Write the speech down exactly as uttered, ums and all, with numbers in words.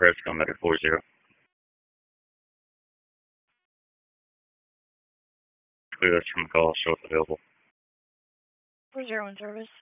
Press Commander four zero. Clear that's from the call, show if available. four zero in service.